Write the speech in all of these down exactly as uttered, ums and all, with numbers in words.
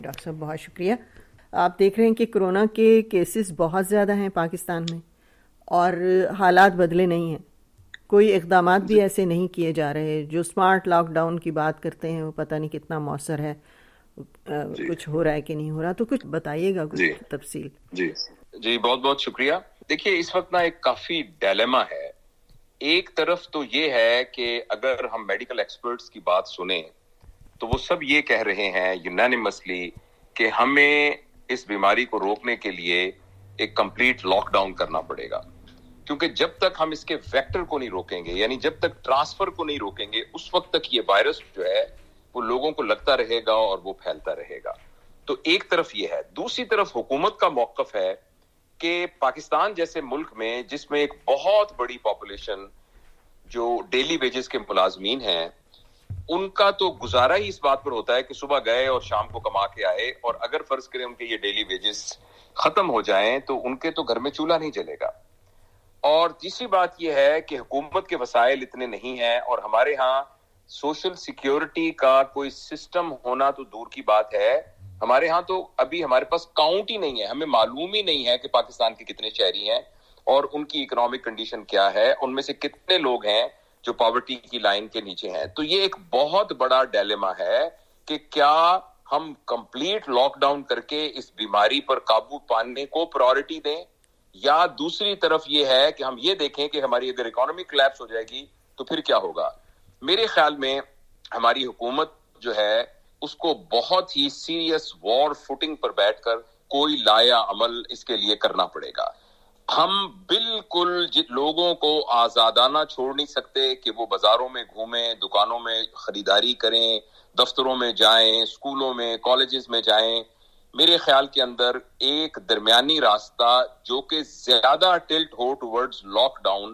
Doctor صاحب بہت شکریہ. آپ دیکھ رہے ہیں کہ کرونا کے کیسز بہت زیادہ ہیں پاکستان میں اور حالات بدلے نہیں ہیں. کوئی اقدامات بھی ایسے نہیں کیے جا رہے. جو اسمارٹ لاک ڈاؤن کی بات کرتے ہیں وہ پتہ نہیں کتنا مؤثر ہے, کچھ ہو رہا ہے کہ نہیں ہو رہا. تو کچھ بتائیے گا, کچھ تفصیل. جی جی بہت بہت شکریہ. دیکھیے اس وقت نا ایک کافی ڈیلیما ہے. ایک طرف تو یہ ہے کہ اگر ہم میڈیکل ایکسپرٹس کی بات سنیں تو وہ سب یہ کہہ رہے ہیں یونانیمسلی کہ ہمیں اس بیماری کو روکنے کے لیے ایک کمپلیٹ لاک ڈاؤن کرنا پڑے گا, کیونکہ جب تک ہم اس کے ویکٹر کو نہیں روکیں گے, یعنی جب تک ٹرانسفر کو نہیں روکیں گے, اس وقت تک یہ وائرس جو ہے وہ لوگوں کو لگتا رہے گا اور وہ پھیلتا رہے گا. تو ایک طرف یہ ہے. دوسری طرف حکومت کا موقف ہے کہ پاکستان جیسے ملک میں جس میں ایک بہت بڑی پاپولیشن جو ڈیلی ویجز کے ملازمین ہیں, ان کا تو گزارا ہی اس بات پر ہوتا ہے کہ صبح گئے اور شام کو کما کے آئے, اور اگر فرض کریں ان کے یہ ڈیلی ویجز ختم ہو جائیں تو ان کے تو گھر میں چولہا نہیں جلے گا. اور تیسری بات یہ ہے کہ حکومت کے وسائل اتنے نہیں ہیں, اور ہمارے ہاں سوشل سیکیورٹی کا کوئی سسٹم ہونا تو دور کی بات ہے. ہمارے ہاں تو ابھی ہمارے پاس کاؤنٹ ہی نہیں ہے, ہمیں معلوم ہی نہیں ہے کہ پاکستان کے کتنے شہری ہیں اور ان کی اکنامک کنڈیشن کیا ہے, ان میں سے کتنے لوگ ہیں جو پاورٹی کی لائن کے نیچے ہیں. تو یہ ایک بہت بڑا ڈیلیما ہے کہ کیا ہم کمپلیٹ لاک ڈاؤن کر کے اس بیماری پر قابو پانے کو پرائورٹی دیں, یا دوسری طرف یہ ہے کہ ہم یہ دیکھیں کہ ہماری اگر اکانومی کلیپس ہو جائے گی تو پھر کیا ہوگا. میرے خیال میں ہماری حکومت جو ہے اس کو بہت ہی سیریس وار فوٹنگ پر بیٹھ کر کوئی لایا عمل اس کے لیے کرنا پڑے گا. ہم بالکل لوگوں کو آزادانہ چھوڑ نہیں سکتے کہ وہ بازاروں میں گھومیں, دکانوں میں خریداری کریں, دفتروں میں جائیں, اسکولوں میں, کالجز میں جائیں. میرے خیال کے اندر ایک درمیانی راستہ جو کہ زیادہ ٹلٹ ہو ٹورڈز لاک ڈاؤن,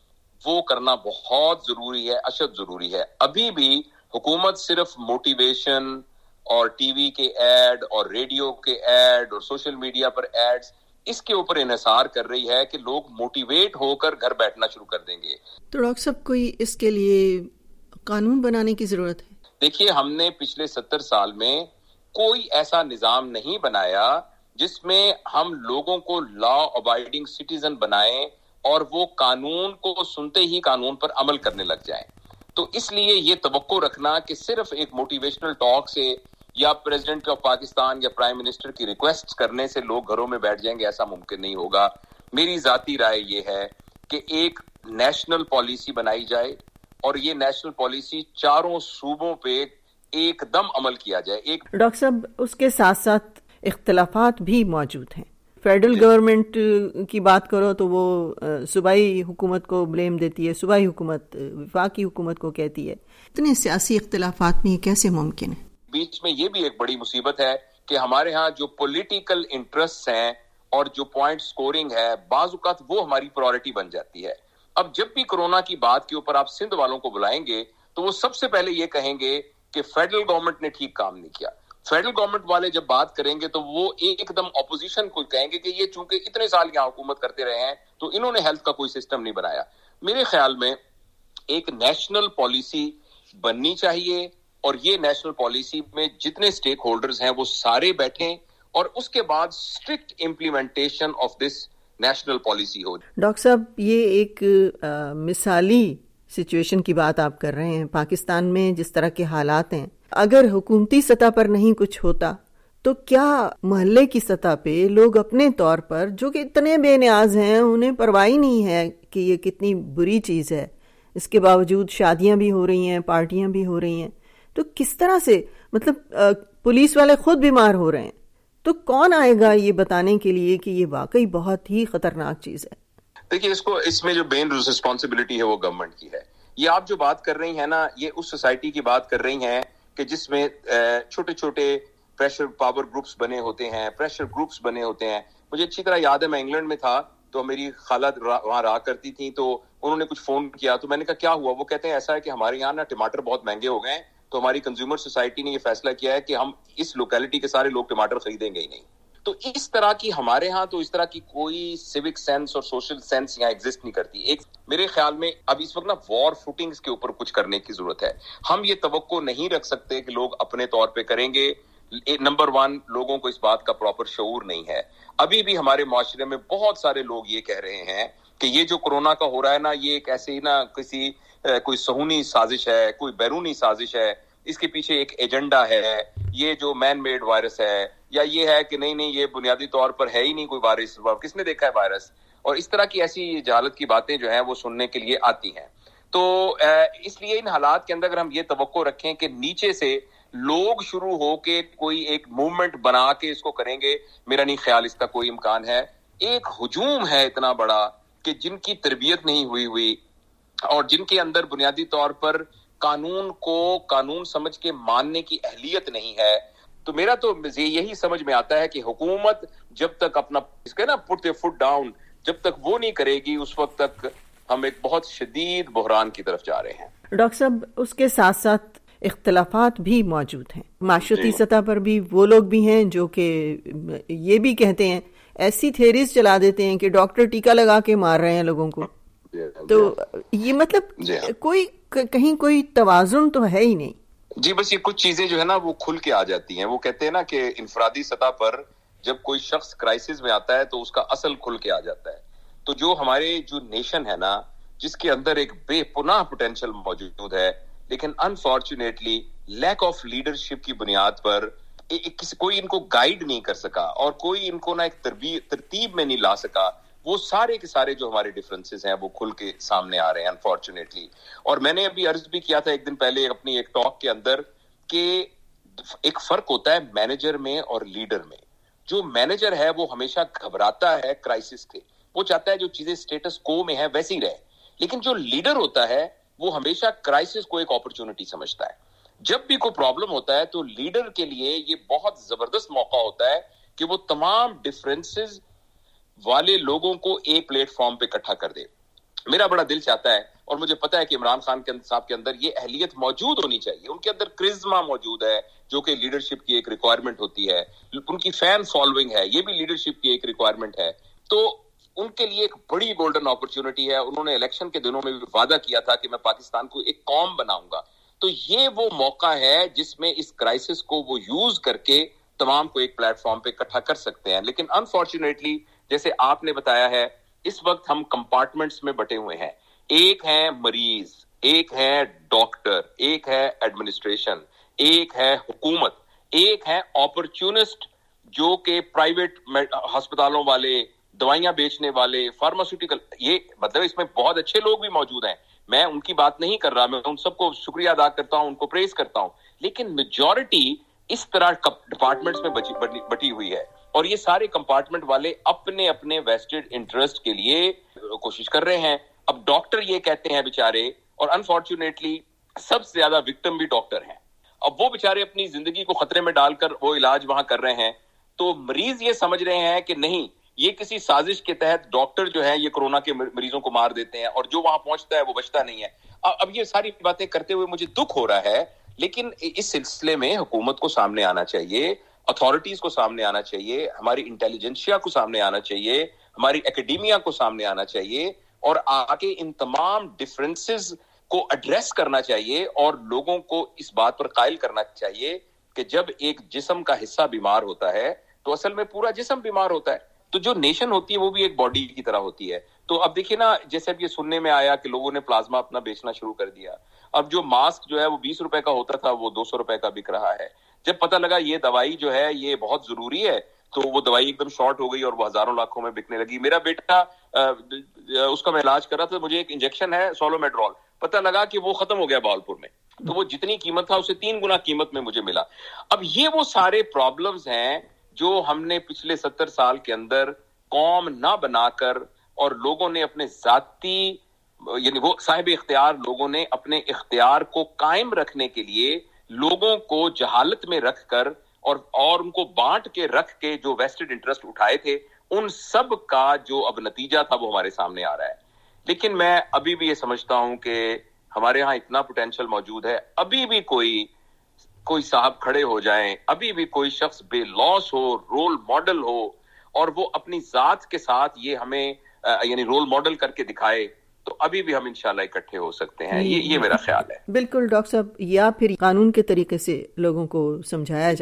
وہ کرنا بہت ضروری ہے, اشد ضروری ہے. ابھی بھی حکومت صرف موٹیویشن اور ٹی وی کے ایڈ اور ریڈیو کے ایڈ اور سوشل میڈیا پر ایڈز, اس کے اوپر انحصار کر رہی ہے کہ لوگ موٹیویٹ ہو کر گھر بیٹھنا شروع کر دیں گے. تو ڈاکٹر صاحب کوئی اس کے لیے قانون بنانے کی ضرورت ہے؟ دیکھیے ہم نے پچھلے ستر سال میں کوئی ایسا نظام نہیں بنایا جس میں ہم لوگوں کو لا ابائڈنگ سٹیزن بنائیں اور وہ قانون کو سنتے ہی قانون پر عمل کرنے لگ جائیں. تو اس لیے یہ توقع رکھنا کہ صرف ایک موٹیویشنل ٹاک سے یا پریزیڈنٹ آف پاکستان یا پرائم منسٹر کی ریکویسٹ کرنے سے لوگ گھروں میں بیٹھ جائیں گے, ایسا ممکن نہیں ہوگا. میری ذاتی رائے یہ ہے کہ ایک نیشنل پالیسی بنائی جائے اور یہ نیشنل پالیسی چاروں صوبوں پہ ایک دم عمل کیا جائے. ایک ڈاکٹر صاحب اس کے ساتھ ساتھ اختلافات بھی موجود ہیں. فیڈرل گورنمنٹ کی بات کرو تو وہ صوبائی حکومت کو بلیم دیتی ہے, صوبائی حکومت وفاقی حکومت کو کہتی ہے. اتنے سیاسی اختلافات میں یہ کیسے ممکن ہے؟ بیچ میں یہ بھی ایک بڑی مصیبت ہے کہ ہمارے ہاں جو پولیٹیکل انٹرسٹ ہیں اور جو پوائنٹ سکورنگ ہے بعض اوقات وہ ہماری پرائورٹی بن جاتی ہے. اب جب بھی کورونا کی بات کے اوپر آپ سندھ والوں کو بلائیں گے تو وہ سب سے پہلے یہ کہیں گے کہ فیڈرل گورنمنٹ نے ٹھیک کام نہیں کیا. فیڈرل گورنمنٹ والے جب بات کریں گے تو وہ ایک دم اپوزیشن کو کہیں گے کہ یہ چونکہ اتنے سال یہاں حکومت کرتے رہے ہیں تو انہوں نے ہیلتھ کا کوئی سسٹم نہیں بنایا. میرے خیال میں ایک نیشنل پالیسی بننی چاہیے اور یہ نیشنل پالیسی میں جتنے سٹیک ہولڈرز ہیں وہ سارے بیٹھیں اور اس کے بعد strict implementation of this national policy ہو. ڈاکٹر صاحب یہ ایک آ, مثالی سچویشن کی بات آپ کر رہے ہیں. پاکستان میں جس طرح کے حالات ہیں, اگر حکومتی سطح پر نہیں کچھ ہوتا تو کیا محلے کی سطح پہ لوگ اپنے طور پر جو کہ اتنے بے نیاز ہیں, انہیں پرواہ نہیں ہے کہ یہ کتنی بری چیز ہے, اس کے باوجود شادیاں بھی ہو رہی ہیں, پارٹیاں بھی ہو رہی ہیں, تو کس طرح سے مطلب پولیس والے خود بیمار ہو رہے ہیں, تو کون آئے گا یہ بتانے کے لیے کہ یہ واقعی بہت ہی خطرناک چیز ہے؟ دیکھیے اس کو اس میں جو مین ریسپانسبلٹی ہے وہ گورنمنٹ کی ہے. یہ آپ جو بات کر رہی ہیں نا, یہ اس سوسائٹی کی بات کر رہی ہیں کہ جس میں چھوٹے چھوٹے پریشر پاور گروپس بنے ہوتے ہیں, پریشر گروپس بنے ہوتے ہیں. مجھے اچھی طرح یاد ہے میں انگلینڈ میں تھا تو میری خالہ وہاں رہا کرتی تھی, تو انہوں نے کچھ فون کیا تو میں نے کہا کیا ہوا؟ وہ کہتے ہیں ایسا ہے کہ ہمارے یہاں نا ٹماٹر بہت مہنگے ہو گئے ہیں, تو ہماری کنزیومر سوسائٹی نے یہ فیصلہ کیا ہے کہ ہم اس لوکیلٹی کے سارے لوگ ٹماٹر خریدیں گے ہی نہیں. تو اس طرح کی ہمارے ہاں تو اس طرح کی کوئی سیوک سینس اور سوشل سینس یہاں ایگزسٹ نہیں کرتی. ایک میرے خیال میں اب اس وقت نا وار فوٹنگز کے اوپر کچھ کرنے کی ضرورت ہے. ہم یہ توقع نہیں رکھ سکتے کہ لوگ اپنے طور پہ کریں گے. نمبر ون، لوگوں کو اس بات کا پراپر شعور نہیں ہے. ابھی بھی ہمارے معاشرے میں بہت سارے لوگ یہ کہہ رہے ہیں کہ یہ جو کورونا کا ہو رہا ہے نا، یہ ایک ایسے ہی نا کسی کوئی صہیونی سازش ہے، کوئی بیرونی سازش ہے، اس کے پیچھے ایک ایجنڈا ہے، یہ جو مین میڈ وائرس ہے، یا یہ ہے کہ نہیں نہیں یہ بنیادی طور پر ہے ہی نہیں کوئی وائرس، کس نے دیکھا ہے وائرس. اور اس طرح کی ایسی جہالت کی باتیں جو ہیں وہ سننے کے لیے آتی ہیں. تو اس لیے ان حالات کے اندر اگر ہم یہ توقع رکھیں کہ نیچے سے لوگ شروع ہو کے کوئی ایک موومنٹ بنا کے اس کو کریں گے، میرا نہیں خیال اس کا کوئی امکان ہے. ایک ہجوم ہے اتنا بڑا کہ جن کی تربیت نہیں ہوئی ہوئی اور جن کے اندر بنیادی طور پر قانون کو قانون سمجھ کے ماننے کی اہلیت نہیں ہے. تو میرا تو یہی سمجھ میں آتا ہے کہ حکومت جب تک اپنا اس کے نا پٹ فٹ ڈاؤن جب تک وہ نہیں کرے گی، اس وقت تک ہم ایک بہت شدید بحران کی طرف جا رہے ہیں. ڈاکٹر صاحب، اس کے ساتھ ساتھ اختلافات بھی موجود ہیں معاشرتی سطح پر بھی. وہ لوگ بھی ہیں جو کہ یہ بھی کہتے ہیں، ایسی تھیریز چلا دیتے ہیں کہ ڈاکٹر ٹیکا لگا کے مار رہے ہیں لوگوں کو. تو یہ مطلب کوئی کہیں کوئی توازن تو ہے ہی نہیں. جی بس یہ کچھ چیزیں جو ہے نا وہ کھل کے آ جاتی ہیں. وہ کہتے ہیں نا کہ انفرادی سطح پر جب کوئی شخص کرائسس میں آتا ہے تو اس کا اصل کھل کے آ جاتا ہے. تو جو ہمارے جو نیشن ہے نا، جس کے اندر ایک بے پناہ پوٹینشل موجود ہے، لیکن انفارچونیٹلی لیک آف لیڈرشپ کی بنیاد پر کوئی ان کو گائیڈ نہیں کر سکا اور کوئی ان کو نہ ایک ترتیب میں نہیں لا سکا. وہ سارے کے سارے جو ہمارے ڈفرنسز ہیں وہ کھل کے سامنے آ رہے ہیں انفارچونیٹلی. اور میں نے ابھی عرض بھی کیا تھا ایک دن پہلے اپنی ایک ٹاک کے اندر کہ ایک فرق ہوتا ہے مینیجر میں اور لیڈر میں. جو مینیجر ہے وہ ہمیشہ گھبراتا ہے کرائسس سے، وہ چاہتا ہے جو چیزیں سٹیٹس کو میں ہے ویسے ہی رہے. لیکن جو لیڈر ہوتا ہے وہ ہمیشہ کرائسس کو ایک اپرچونٹی سمجھتا ہے. جب بھی کوئی پرابلم ہوتا ہے تو لیڈر کے لیے یہ بہت زبردست موقع ہوتا ہے کہ وہ تمام ڈفرینسز والے لوگوں کو ایک پلیٹ فارم پہ اکٹھا کر دے. میرا بڑا دل چاہتا ہے اور مجھے پتا ہے کہ عمران خان صاحب کے اندر یہ اہلیت موجود ہونی چاہیے. ان کے اندر کرزما موجود ہے جو کہ لیڈرشپ کی ایک ریکوائرمنٹ ہوتی ہے. ان کی فین فالوئنگ ہے، یہ بھی لیڈرشپ کی ایک ریکوائرمنٹ ہے. تو ان کے لیے ایک بڑی گولڈن اپرچونٹی ہے. انہوں نے الیکشن کے دنوں میں بھی وعدہ کیا تھا کہ میں پاکستان کو ایک قوم بناؤں گا. تو یہ وہ موقع ہے جس میں اس کرائسس کو وہ یوز کر کے تمام کو ایک پلیٹ فارم پہ اکٹھا کر سکتے ہیں. لیکن انفارچونیٹلی جیسے آپ نے بتایا ہے، اس وقت ہم کمپارٹمنٹس میں بٹے ہوئے ہیں. ایک ہے مریض، ایک ہے ڈاکٹر، ایک ہے ایڈمنسٹریشن، ایک ہے حکومت، ایک ہے اپرچونسٹ جو کہ پرائیویٹ ہسپتالوں والے، دوائیاں بیچنے والے، فارماسیوٹیکل. یہ مطلب اس میں بہت اچھے لوگ بھی موجود ہیں، میں ان کی بات نہیں کر رہا، میں ان سب کو شکریہ ادا کرتا ہوں، ان کو پریز کرتا ہوں. لیکن میجورٹی اس طرح ڈپارٹمنٹس میں بچی بٹی ہوئی ہے اور یہ سارے کمپارٹمنٹ والے اپنے اپنے ویسٹڈ انٹرسٹ کے لیے کوشش کر رہے ہیں. اب ڈاکٹر یہ کہتے ہیں بیچارے، اور انفارچونیٹلی سب سے زیادہ وکٹم بھی ڈاکٹر ہیں. اب وہ بیچارے اپنی زندگی کو خطرے میں ڈال کر وہ علاج وہاں کر رہے ہیں. تو مریض یہ سمجھ رہے ہیں کہ نہیں، یہ کسی سازش کے تحت ڈاکٹر جو ہے یہ کورونا کے مریضوں کو مار دیتے ہیں اور جو وہاں پہنچتا ہے وہ بچتا نہیں ہے. اب یہ ساری باتیں کرتے ہوئے مجھے دکھ ہو رہا ہے، لیکن اس سلسلے میں حکومت کو سامنے آنا چاہیے، اتھارٹیز کو سامنے آنا چاہیے، ہماری انٹیلیجنسیا کو سامنے آنا چاہیے، ہماری اکیڈیمیا کو سامنے آنا چاہیے اور آگے ان تمام ڈفرینسز کو ایڈریس کرنا چاہیے اور لوگوں کو اس بات پر قائل کرنا چاہیے کہ جب ایک جسم کا حصہ بیمار ہوتا ہے تو اصل میں پورا جسم بیمار ہوتا ہے. تو جو نیشن ہوتی ہے وہ بھی ایک باڈی کی طرح ہوتی ہے. تو اب دیکھیے نا، جیسے اب یہ سننے میں آیا کہ لوگوں نے پلازما اپنا بیچنا شروع کر دیا. اب جو ماسک جو ہے وہ بیس روپے کا ہوتا تھا وہ دو سو روپے کا بک رہا ہے. جب پتہ لگا یہ دوائی جو ہے یہ بہت ضروری ہے تو وہ دوائی ایک دم شارٹ ہو گئی اور وہ ہزاروں لاکھوں میں بکنے لگی. میرا بیٹا اس کا میں علاج کر رہا تھا، مجھے ایک انجیکشن ہے سولومیڈرول، پتہ لگا کہ وہ ختم ہو گیا بہاولپور میں، تو وہ جتنی قیمت تھا اسے تین گنا قیمت میں مجھے ملا. اب یہ وہ سارے پرابلمز ہیں جو ہم نے پچھلے ستر سال کے اندر قوم نہ بنا کر اور لوگوں نے اپنے ذاتی یعنی وہ صاحب اختیار لوگوں نے اپنے اختیار کو قائم رکھنے کے لیے لوگوں کو جہالت میں رکھ کر اور اور ان کو بانٹ کے رکھ کے جو ویسٹڈ انٹرسٹ اٹھائے تھے، ان سب کا جو اب نتیجہ تھا وہ ہمارے سامنے آ رہا ہے. لیکن میں ابھی بھی یہ سمجھتا ہوں کہ ہمارے ہاں اتنا پوٹینشل موجود ہے، ابھی بھی کوئی کوئی صاحب کھڑے ہو جائیں، ابھی بھی کوئی شخص بے لوس ہو، رول ماڈل ہو اور وہ اپنی ذات کے ساتھ یہ ہمیں یعنی رول ماڈل کر کے دکھائے، تو ابھی بھی ہم انشاءاللہ اکٹھے ہو سکتے ہیں. یہ یہ میرا خیال ہے. بالکل ڈاکٹر صاحب، یا پھر قانون کے طریقے سے لوگوں کو سمجھایا جائے.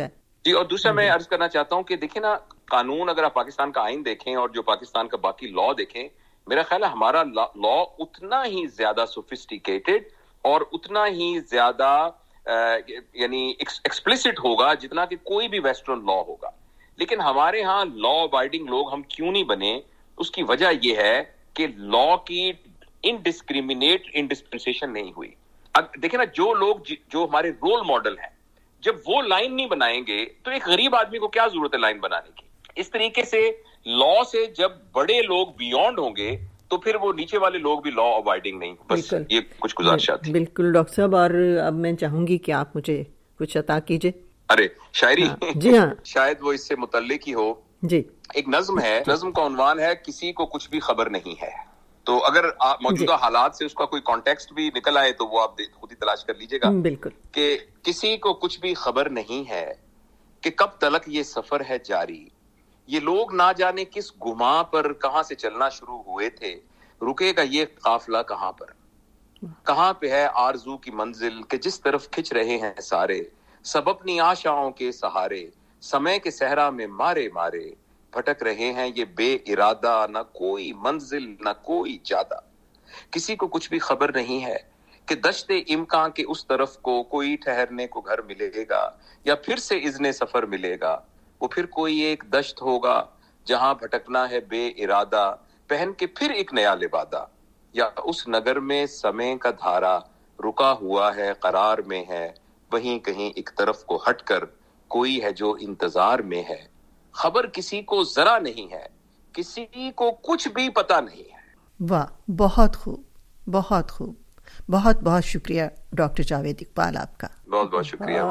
جی، اور دوسرا میں عرض کرنا چاہتا ہوں کہ دیکھیں نا، قانون اگر آپ پاکستان کا آئین دیکھیں اور جو پاکستان کا باقی لا دیکھیں، میرا خیال ہے ہمارا لا اتنا ہی زیادہ سوفسٹیکیٹڈ اور اتنا ہی زیادہ یعنی ایکسپلسٹ ہوگا جتنا کہ کوئی بھی ویسٹرن لا ہوگا. لیکن ہمارے ہاں لا ابائڈنگ لوگ ہم کیوں نہیں بنے؟ اس کی وجہ یہ ہے کہ لا کی انڈسکریمنیٹ انڈسپنسیشن نہیں ہوئی. دیکھیں نا، جو لوگ جو ہمارے رول ماڈل ہیں، جب وہ لائن نہیں بنائیں گے تو ایک غریب آدمی کو کیا ضرورت ہے لائن بنانے کی؟ اس طریقے سے لا سے جب بڑے لوگ بیونڈ ہوں گے تو پھر وہ نیچے والے لوگ بھی لا ابائڈنگ نہیں. بس یہ کچھ گزارشات تھی. بالکل ڈاکٹر صاحب، اور اب میں چاہوں گی کہ آپ مجھے کچھ عطا کیجئے. ارے شاعری؟ جی ہاں، شاید وہ اس سے متعلق ہی ہو. جی، ایک نظم ہے، نظم کا عنوان ہے کسی کو کچھ بھی خبر نہیں ہے. تو اگر موجودہ حالات سے اس کا کوئی کانٹیکسٹ بھی نکل آئے تو وہ آپ خود ہی تلاش کر لیجئے گا. بالکل، کہ کسی کو کچھ بھی خبر نہیں ہے کہ کب تلک یہ سفر ہے جاری، یہ لوگ نہ جانے کس گماں پر کہاں سے چلنا شروع ہوئے تھے، رکے گا یہ قافلہ کہاں پر، کہاں پہ ہے آرزو کی منزل کہ جس طرف کھچ رہے ہیں سارے، سب اپنی آشاؤں کے سہارے، سمے کے صحرا میں مارے مارے بھٹک رہے ہیں یہ بے ارادہ، نہ کوئی منزل نہ کوئی جادہ. کسی کو کچھ بھی خبر نہیں ہے کہ دشت امکان کے اس طرف کو کوئی ٹھہرنے کو گھر ملے گا یا پھر سے اذن سفر ملے گا. وہ پھر کوئی ایک دشت ہوگا جہاں بھٹکنا ہے بے ارادہ، پہن کے پھر ایک نیا لبادہ. یا اس نگر میں سمے کا دھارا رکا ہوا ہے قرار میں ہے، وہیں کہیں ایک طرف کو ہٹ کر کوئی ہے جو انتظار میں ہے. خبر کسی کو ذرا نہیں ہے، کسی کو کچھ بھی پتا نہیں ہے. واہ، بہت خوب، بہت خوب. بہت بہت شکریہ ڈاکٹر جاوید اقبال آپ کا. بہت بہت شکریہ.